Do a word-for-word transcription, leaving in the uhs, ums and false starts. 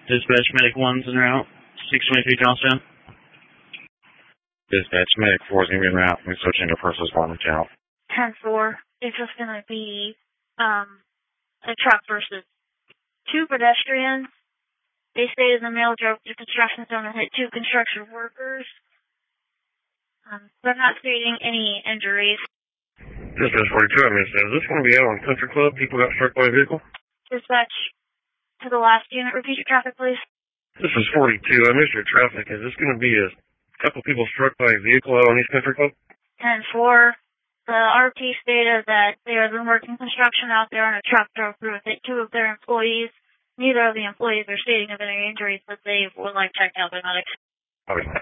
Dispatch Medic one's en route. six twenty-three Johnstown. Dispatch Medic four is going to be en route. We're switching to first responder channel. ten four. It's just going to be um, a truck versus two pedestrians. They stated the male drove to construction zone and hit two construction workers. Um, they're not stating any injuries. Dispatch forty-two, I missed that. Is this going to be out on Country Club? People got struck by a vehicle? Dispatch to the last unit. Repeat your traffic, please. This is forty-two. I missed your traffic. Is this going to be a couple people struck by a vehicle out on East Country Club? ten four. The R T stated that they have been working construction out there on a truck drove through with two of their employees. Neither of the employees are stating of any injuries, but they would like checked out by medics. Okay.